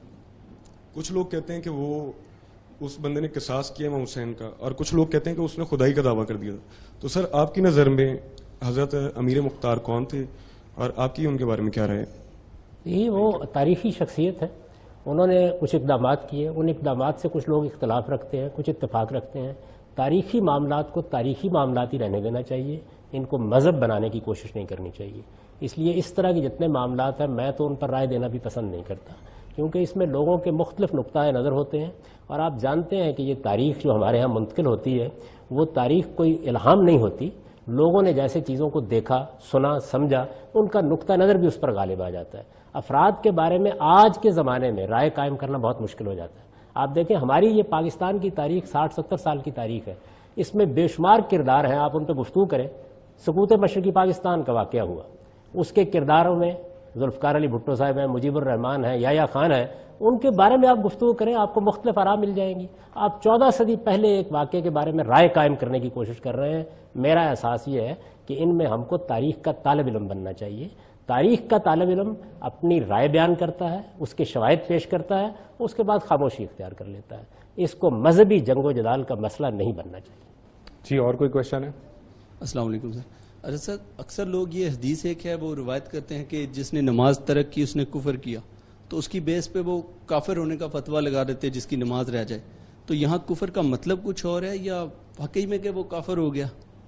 کچھ لوگ کہتے ہیں کہ وہ اس بندے نے قصاص کیا امام حسین کا, اور کچھ لوگ کہتے ہیں کہ اس نے خدائی کا دعویٰ کر دیا تھا. تو سر آپ کی نظر میں حضرت امیر مختار کون تھے اور آپ کی ان کے بارے میں کیا رائے؟ یہ وہ تاریخی شخصیت ہے, انہوں نے کچھ اقدامات کیے, ان اقدامات سے کچھ لوگ اختلاف رکھتے ہیں, کچھ اتفاق رکھتے ہیں. تاریخی معاملات کو تاریخی معاملات ہی رہنے دینا چاہیے, ان کو مذہب بنانے کی کوشش نہیں کرنی چاہیے. اس لیے اس طرح کے جتنے معاملات ہیں میں تو ان پر رائے دینا بھی پسند نہیں کرتا, کیونکہ اس میں لوگوں کے مختلف نقطۂ نظر ہوتے ہیں. اور آپ جانتے ہیں کہ یہ تاریخ جو ہمارے ہاں منتقل ہوتی ہے وہ تاریخ کوئی الہام نہیں ہوتی. لوگوں نے جیسے چیزوں کو دیکھا, سنا, سمجھا, ان کا نقطہ نظر بھی اس پر غالب آ جاتا ہے. افراد کے بارے میں آج کے زمانے میں رائے قائم کرنا بہت مشکل ہو جاتا ہے. آپ دیکھیں ہماری یہ پاکستان کی تاریخ 60-70 سال کی تاریخ ہے, اس میں بے شمار کردار ہیں, آپ ان پہ گفتگو کریں. سقوط مشرقی پاکستان کا واقعہ ہوا, اس کے کرداروں میں ذوالفقار علی بھٹو صاحب ہیں, مجیب الرحمان ہیں, یحییٰ خان ہیں, ان کے بارے میں آپ گفتگو کریں, آپ کو مختلف آراء مل جائیں گی. آپ 14 صدی پہلے ایک واقعے کے بارے میں رائے قائم کرنے کی کوشش کر رہے ہیں. میرا احساس یہ ہے کہ ان میں ہم کو تاریخ کا طالب علم بننا چاہیے. تاریخ کا طالب علم اپنی رائے بیان کرتا ہے, اس کے شواہد پیش کرتا ہے, اس کے بعد خاموشی اختیار کر لیتا ہے. اس کو مذہبی جنگ و جدال کا مسئلہ نہیں بننا چاہیے. جی اور کوئی کوشچن ہے؟ السلام علیکم سر. اچھا سر, اکثر لوگ یہ حدیث ایک ہے وہ روایت کرتے ہیں کہ جس نے نماز ترک کی اس نے کفر کیا, تو اس کی بیس پہ وہ کافر ہونے کا فتویٰ لگا دیتے ہیں جس کی نماز رہ جائے. تو یہاں کفر کا مطلب کچھ اور ہے یا واقعی میں کہ وہ کافر ہو گیا؟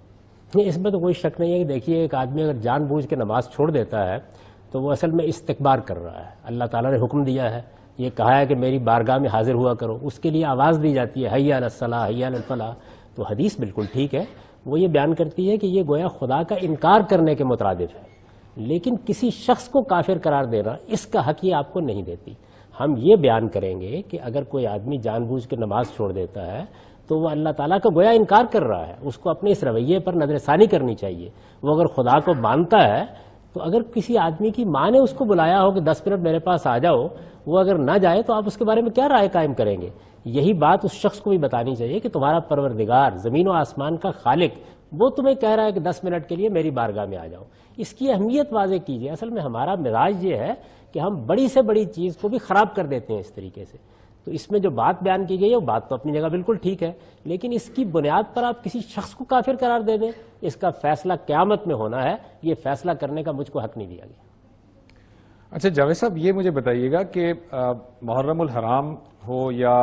نہیں، اس میں تو کوئی شک نہیں ہے کہ دیکھیے ایک آدمی اگر جان بوجھ کے نماز چھوڑ دیتا ہے تو وہ اصل میں استکبار کر رہا ہے. اللہ تعالیٰ نے حکم دیا ہے، یہ کہا ہے کہ میری بارگاہ میں حاضر ہوا کرو، اس کے لیے آواز دی جاتی ہے حی علی الصلاۃ حی علی الفلاح. تو حدیث بالکل ٹھیک ہے، وہ یہ بیان کرتی ہے کہ یہ گویا خدا کا انکار کرنے کے مترادف ہے، لیکن کسی شخص کو کافر قرار دینا اس کا حق یہ آپ کو نہیں دیتی. ہم یہ بیان کریں گے کہ اگر کوئی آدمی جان بوجھ کے نماز چھوڑ دیتا ہے تو وہ اللہ تعالیٰ کا گویا انکار کر رہا ہے، اس کو اپنے اس رویے پر نظر ثانی کرنی چاہیے. وہ اگر خدا کو مانتا ہے تو اگر کسی آدمی کی ماں نے اس کو بلایا ہو کہ 10 منٹ میرے پاس آ جاؤ، وہ اگر نہ جائے تو آپ اس کے بارے میں کیا رائے قائم کریں گے؟ یہی بات اس شخص کو بھی بتانی چاہیے کہ تمہارا پروردگار زمین و آسمان کا خالق وہ تمہیں کہہ رہا ہے کہ 10 منٹ کے لیے میری بارگاہ میں آ جاؤ. اس کی اہمیت واضح کیجیے. اصل میں ہمارا مزاج یہ ہے کہ ہم بڑی سے بڑی چیز کو بھی خراب کر دیتے ہیں اس طریقے سے. تو اس میں جو بات بیان کی گئی ہے وہ بات تو اپنی جگہ بالکل ٹھیک ہے، لیکن اس کی بنیاد پر آپ کسی شخص کو کافر قرار دے دیں، اس کا فیصلہ قیامت میں ہونا ہے. یہ فیصلہ کرنے کا مجھ کو حق نہیں دیا گیا. اچھا جاوید صاحب، یہ مجھے بتائیے گا کہ محرم الحرام ہو یا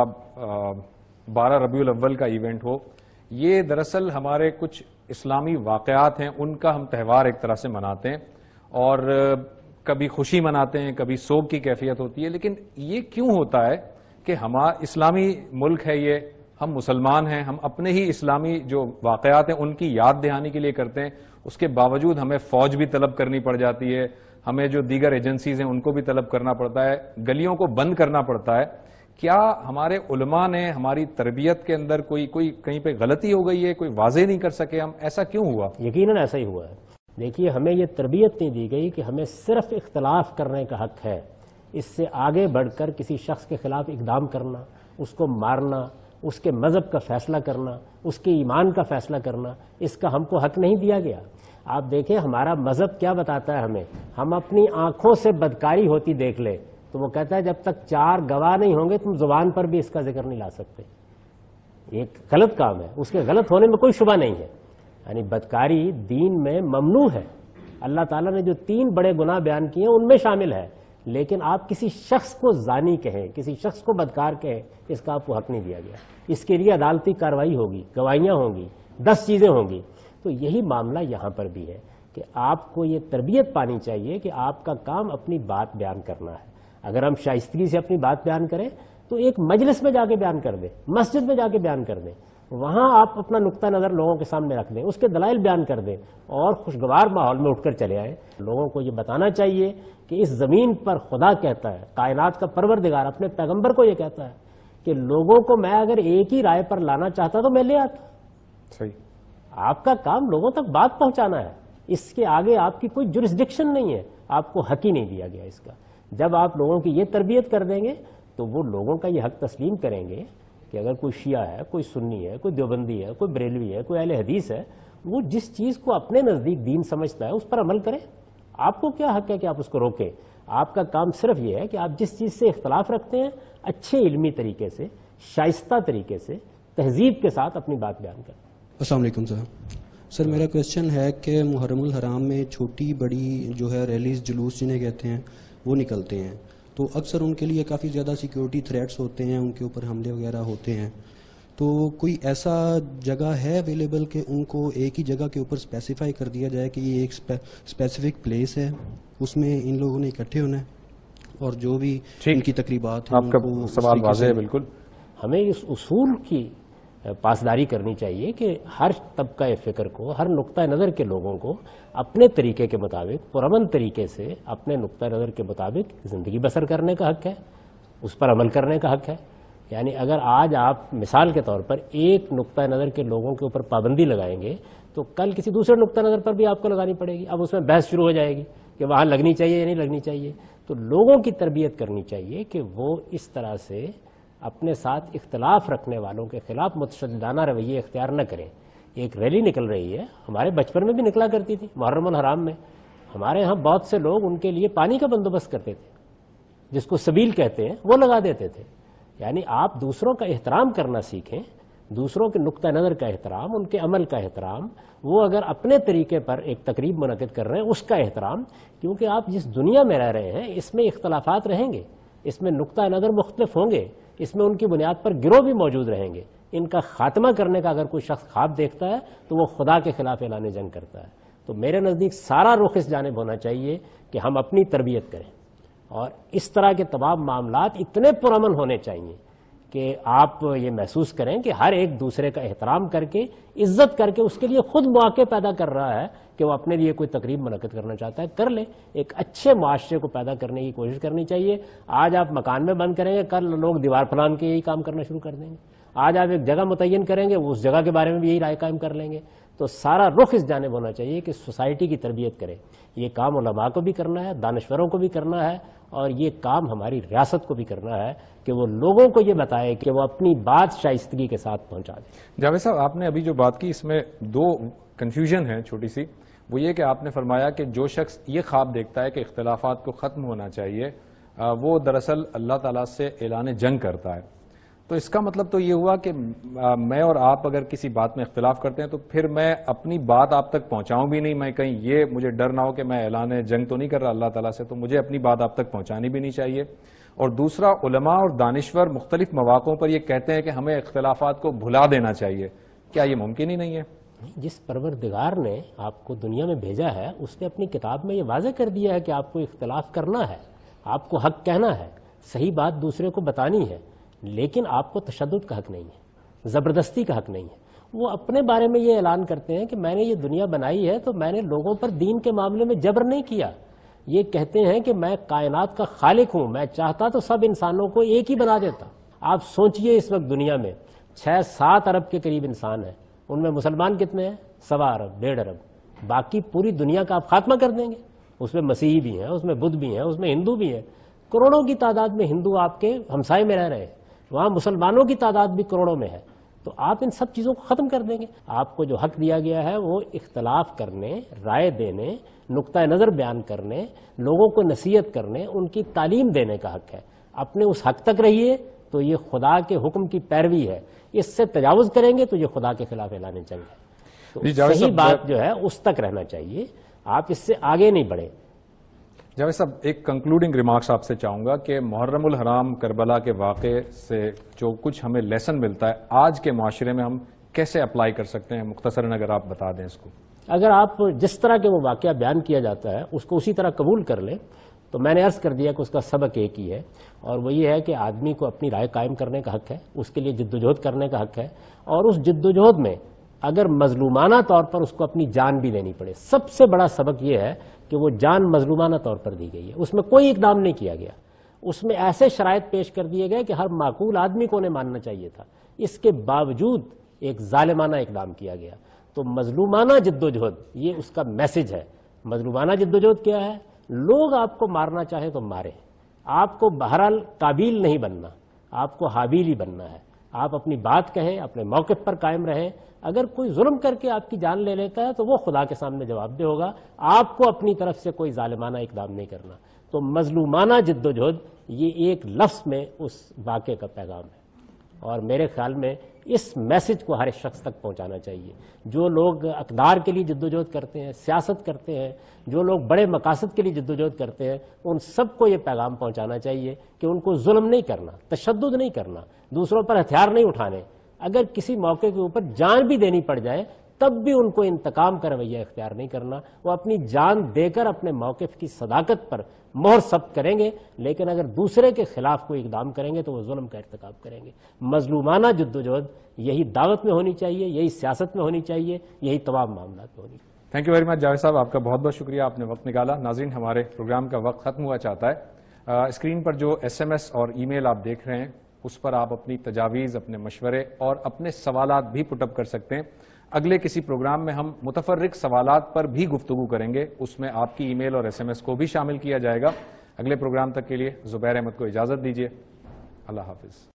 12 ربیع الاول کا ایونٹ ہو، یہ دراصل ہمارے کچھ اسلامی واقعات ہیں، ان کا ہم تہوار ایک طرح سے مناتے ہیں اور کبھی خوشی مناتے ہیں، کبھی سوگ کی کیفیت ہوتی ہے. لیکن یہ کیوں ہوتا ہے کہ ہمارا اسلامی ملک ہے، یہ ہم مسلمان ہیں، ہم اپنے ہی اسلامی جو واقعات ہیں ان کی یاد دہانی کے لیے کرتے ہیں، اس کے باوجود ہمیں فوج بھی طلب کرنی پڑ جاتی ہے، ہمیں جو دیگر ایجنسیز ہیں ان کو بھی طلب کرنا پڑتا ہے، گلیوں کو بند کرنا پڑتا ہے. کیا ہمارے علماء نے ہماری تربیت کے اندر کوئی کہیں پہ غلطی ہو گئی ہے، کوئی واضح نہیں کر سکے ہم؟ ایسا کیوں ہوا؟ یقیناً ایسا ہی ہوا ہے. دیکھیے ہمیں یہ تربیت نہیں دی گئی کہ ہمیں صرف اختلاف کرنے کا حق ہے، اس سے آگے بڑھ کر کسی شخص کے خلاف اقدام کرنا، اس کو مارنا، اس کے مذہب کا فیصلہ کرنا، اس کے ایمان کا فیصلہ کرنا، اس کا ہم کو حق نہیں دیا گیا. آپ دیکھیں ہمارا مذہب کیا بتاتا ہے ہمیں، ہم اپنی آنکھوں سے بدکاری ہوتی دیکھ لیں تو وہ کہتا ہے جب تک 4 گواہ نہیں ہوں گے تم زبان پر بھی اس کا ذکر نہیں لا سکتے. ایک غلط کام ہے، اس کے غلط ہونے میں کوئی شبہ نہیں ہے. یعنی بدکاری دین میں ممنوع ہے. اللہ تعالیٰ نے جو 3 بڑے گناہ بیان کیے ہیں ان میں شامل ہے، لیکن آپ کسی شخص کو زانی کہیں، کسی شخص کو بدکار کہیں، اس کا آپ کو حق نہیں دیا گیا. اس کے لیے عدالتی کارروائی ہوگی، گواہیاں ہوں گی، 10 چیزیں ہوں گی. تو یہی معاملہ یہاں پر بھی ہے کہ آپ کو یہ تربیت پانی چاہیے کہ آپ کا کام اپنی بات بیان کرنا ہے. اگر ہم شائستگی سے اپنی بات بیان کریں تو ایک مجلس میں جا کے بیان کر دیں، مسجد میں جا کے بیان کر دیں، وہاں آپ اپنا نقطہ نظر لوگوں کے سامنے رکھ دیں، اس کے دلائل بیان کر دیں اور خوشگوار ماحول میں اٹھ کر چلے آئیں. لوگوں کو یہ بتانا چاہیے کہ اس زمین پر خدا کہتا ہے، کائنات کا پروردگار اپنے پیغمبر کو یہ کہتا ہے کہ لوگوں کو میں اگر ایک ہی رائے پر لانا چاہتا تو میں لے آتا. صحیح. آپ کا کام لوگوں تک بات پہنچانا ہے، اس کے آگے آپ کی کوئی جورسڈکشن نہیں ہے، آپ کو حق ہی نہیں دیا گیا اس کا. جب آپ لوگوں کی یہ تربیت کر دیں گے تو وہ لوگوں کا یہ حق تسلیم کریں گے کہ اگر کوئی شیعہ ہے، کوئی سنی ہے، کوئی دیوبندی ہے، کوئی بریلوی ہے، کوئی اہل حدیث ہے، وہ جس چیز کو اپنے نزدیک دین سمجھتا ہے اس پر عمل کرے. آپ کو کیا حق ہے کہ آپ اس کو روکیں؟ آپ کا کام صرف یہ ہے کہ آپ جس چیز سے اختلاف رکھتے ہیں اچھے علمی طریقے سے، شائستہ طریقے سے، تہذیب کے ساتھ اپنی بات بیان کریں. السلام علیکم سر، میرا کوشچن ہے کہ محرم الحرام میں چھوٹی بڑی جو ہے ریلیز، جلوس جنہیں کہتے ہیں، وہ نکلتے ہیں تو اکثر ان کے لیے کافی زیادہ سیکیورٹی تھریٹس ہوتے ہیں، ان کے اوپر حملے وغیرہ ہوتے ہیں. تو کوئی ایسا جگہ ہے اویلیبل کہ ان کو ایک ہی جگہ کے اوپر اسپیسیفائی کر دیا جائے کہ یہ ایک اسپیسیفک پلیس ہے، اس میں ان لوگوں نے اکٹھے ہونا ہے اور جو بھی ان کی تقریبات ہیں؟ آپ کا سوال واضح ہے. بالکل ہمیں اس اصول کی پاسداری کرنی چاہیے کہ ہر طبقہ فکر کو، ہر نقطہ نظر کے لوگوں کو اپنے طریقے کے مطابق، پرامن طریقے سے اپنے نقطہ نظر کے مطابق زندگی بسر کرنے کا حق ہے، اس پر عمل کرنے کا حق ہے. یعنی اگر آج آپ مثال کے طور پر ایک نقطہ نظر کے لوگوں کے اوپر پابندی لگائیں گے تو کل کسی دوسرے نقطہ نظر پر بھی آپ کو لگانی پڑے گی. اب اس میں بحث شروع ہو جائے گی کہ وہاں لگنی چاہیے یا نہیں لگنی چاہیے. تو لوگوں کی تربیت کرنی چاہیے کہ وہ اس طرح سے اپنے ساتھ اختلاف رکھنے والوں کے خلاف متشددانہ رویے اختیار نہ کریں. ایک ریلی نکل رہی ہے، ہمارے بچپن میں بھی نکلا کرتی تھی محرم الحرام میں. ہمارے ہاں بہت سے لوگ ان کے لیے پانی کا بندوبست کرتے تھے، جس کو سبیل کہتے ہیں، وہ لگا دیتے تھے. یعنی آپ دوسروں کا احترام کرنا سیکھیں، دوسروں کے نقطہ نظر کا احترام، ان کے عمل کا احترام. وہ اگر اپنے طریقے پر ایک تقریب منعقد کر رہے ہیں اس کا احترام، کیونکہ آپ جس دنیا میں رہ رہے ہیں اس میں اختلافات رہیں گے، اس میں نقطہ نظر مختلف ہوں گے، اس میں ان کی بنیاد پر گروہ بھی موجود رہیں گے. ان کا خاتمہ کرنے کا اگر کوئی شخص خواب دیکھتا ہے تو وہ خدا کے خلاف اعلان جنگ کرتا ہے. تو میرے نزدیک سارا رخ اس جانب ہونا چاہیے کہ ہم اپنی تربیت کریں اور اس طرح کے تمام معاملات اتنے پرامن ہونے چاہیے کہ آپ یہ محسوس کریں کہ ہر ایک دوسرے کا احترام کر کے عزت کر کے اس کے لیے خود مواقع پیدا کر رہا ہے کہ وہ اپنے لیے کوئی تقریب منعقد کرنا چاہتا ہے کر لے. ایک اچھے معاشرے کو پیدا کرنے کی کوشش کرنی چاہیے. آج آپ مکان میں بند کریں گے, کل لوگ دیوار پھلان کے یہی کام کرنا شروع کر دیں گے. آج آپ ایک جگہ متعین کریں گے, اس جگہ کے بارے میں بھی یہی رائے قائم کر لیں گے. تو سارا رخ اس جانب ہونا چاہیے کہ سوسائٹی کی تربیت کرے. یہ کام علماء کو بھی کرنا ہے, دانشوروں کو بھی کرنا ہے, اور یہ کام ہماری ریاست کو بھی کرنا ہے کہ وہ لوگوں کو یہ بتائے کہ وہ اپنی بات شائستگی کے ساتھ پہنچا دیں. جاوید صاحب, آپ نے ابھی جو بات کی اس میں دو کنفیوژن ہے چھوٹی سی. وہ یہ کہ آپ نے فرمایا کہ جو شخص یہ خواب دیکھتا ہے کہ اختلافات کو ختم ہونا چاہیے, وہ دراصل اللہ تعالیٰ سے اعلان جنگ کرتا ہے. تو اس کا مطلب تو یہ ہوا کہ میں اور آپ اگر کسی بات میں اختلاف کرتے ہیں تو پھر میں اپنی بات آپ تک پہنچاؤں بھی نہیں. میں کہیں یہ مجھے ڈر نہ ہو کہ میں اعلان جنگ تو نہیں کر رہا اللہ تعالیٰ سے, تو مجھے اپنی بات آپ تک پہنچانی بھی نہیں چاہیے. اور دوسرا, علماء اور دانشور مختلف مواقعوں پر یہ کہتے ہیں کہ ہمیں اختلافات کو بھلا دینا چاہیے. کیا یہ ممکن ہی نہیں ہے؟ جس پروردگار نے آپ کو دنیا میں بھیجا ہے اس نے اپنی کتاب میں یہ واضح کر دیا ہے کہ آپ کو اختلاف کرنا ہے, آپ کو حق کہنا ہے, صحیح بات دوسرے کو بتانی ہے, لیکن آپ کو تشدد کا حق نہیں ہے, زبردستی کا حق نہیں ہے. وہ اپنے بارے میں یہ اعلان کرتے ہیں کہ میں نے یہ دنیا بنائی ہے تو میں نے لوگوں پر دین کے معاملے میں جبر نہیں کیا. یہ کہتے ہیں کہ میں کائنات کا خالق ہوں, میں چاہتا تو سب انسانوں کو ایک ہی بنا دیتا. آپ سوچئے اس وقت دنیا میں 6-7 ارب کے قریب انسان ہیں, ان میں مسلمان کتنے ہیں؟ 1.25 ارب 1.5 ارب. باقی پوری دنیا کا آپ خاتمہ کر دیں گے. اس میں مسیحی بھی ہیں, اس میں بدھ بھی ہیں, اس میں ہندو بھی ہیں. کروڑوں کی تعداد میں ہندو آپ کے ہمسائے میں رہ رہے ہیں, وہاں مسلمانوں کی تعداد بھی کروڑوں میں ہے. تو آپ ان سب چیزوں کو ختم کر دیں گے. آپ کو جو حق دیا گیا ہے وہ اختلاف کرنے, رائے دینے, نقطہ نظر بیان کرنے, لوگوں کو نصیحت کرنے, ان کی تعلیم دینے کا حق ہے. اپنے اس حق تک رہیے تو یہ خدا کے حکم کی پیروی ہے. اس سے تجاوز کریں گے تو یہ خدا کے خلاف اعلان جنگ ہے. تو صحیح بات جو ہے اس تک رہنا چاہیے, آپ اس سے آگے نہیں بڑھیں. جاوید صاحب, ایک کنکلوڈنگ ریمارکس آپ سے چاہوں گا کہ محرم الحرام کربلا کے واقعے سے جو کچھ ہمیں لیسن ملتا ہے آج کے معاشرے میں ہم کیسے اپلائی کر سکتے ہیں, مختصراً اگر آپ بتا دیں اس کو. اگر آپ جس طرح کے وہ واقعہ بیان کیا جاتا ہے اس کو اسی طرح قبول کر لیں تو میں نے عرض کر دیا کہ اس کا سبق ایک ہی ہے, اور وہ یہ ہے کہ آدمی کو اپنی رائے قائم کرنے کا حق ہے, اس کے لیے جدوجہد کرنے کا حق ہے, اور اس جدوجہد میں اگر مظلومانہ طور پر اس کو اپنی جان بھی دینی پڑے. سب سے بڑا سبق یہ ہے کہ وہ جان مظلومانہ طور پر دی گئی ہے, اس میں کوئی اقدام نہیں کیا گیا, اس میں ایسے شرائط پیش کر دیے گئے کہ ہر معقول آدمی کو انہیں ماننا چاہیے تھا, اس کے باوجود ایک ظالمانہ اقدام کیا گیا. تو مظلومانہ جدوجہد یہ اس کا میسج ہے. مظلومانہ جدوجہد کیا ہے؟ لوگ آپ کو مارنا چاہیں تو ماریں, آپ کو بہرحال قابیل نہیں بننا, آپ کو حابیل ہی بننا ہے. آپ اپنی بات کہیں, اپنے موقف پر قائم رہیں. اگر کوئی ظلم کر کے آپ کی جان لے لیتا ہے تو وہ خدا کے سامنے جواب دہ ہوگا. آپ کو اپنی طرف سے کوئی ظالمانہ اقدام نہیں کرنا. تو مظلومانہ جدوجہد یہ ایک لفظ میں اس واقعے کا پیغام ہے, اور میرے خیال میں اس میسج کو ہر ایک شخص تک پہنچانا چاہیے. جو لوگ اقدار کے لیے جدوجہد کرتے ہیں, سیاست کرتے ہیں, جو لوگ بڑے مقاصد کے لیے جدوجہد کرتے ہیں, ان سب کو یہ پیغام پہنچانا چاہیے کہ ان کو ظلم نہیں کرنا, تشدد نہیں کرنا, دوسروں پر ہتھیار نہیں اٹھانے. اگر کسی موقع کے اوپر جان بھی دینی پڑ جائے تب بھی ان کو انتقام کا رویہ اختیار نہیں کرنا. وہ اپنی جان دے کر اپنے موقف کی صداقت پر مہر ثبت کریں گے, لیکن اگر دوسرے کے خلاف کوئی اقدام کریں گے تو وہ ظلم کا ارتکاب کریں گے. مظلومانہ جدوجہد یہی دعوت میں ہونی چاہیے, یہی سیاست میں ہونی چاہیے, یہی تمام معاملات میں ہونی چاہیے. Thank you very much Javed sahab, آپ کا بہت بہت شکریہ, آپ نے وقت نکالا. ناظرین, ہمارے پروگرام کا وقت ختم ہوا چاہتا ہے. اسکرین پر جو SMS اور ای میل آپ دیکھ رہے ہیں اس پر آپ اپنی تجاویز, اپنے مشورے اور اپنے سوالات بھی پٹ اپ کر سکتے ہیں. اگلے کسی پروگرام میں ہم متفرق سوالات پر بھی گفتگو کریں گے, اس میں آپ کی ای میل اور SMS کو بھی شامل کیا جائے گا. اگلے پروگرام تک کے لیے زبیر احمد کو اجازت دیجیے. اللہ حافظ.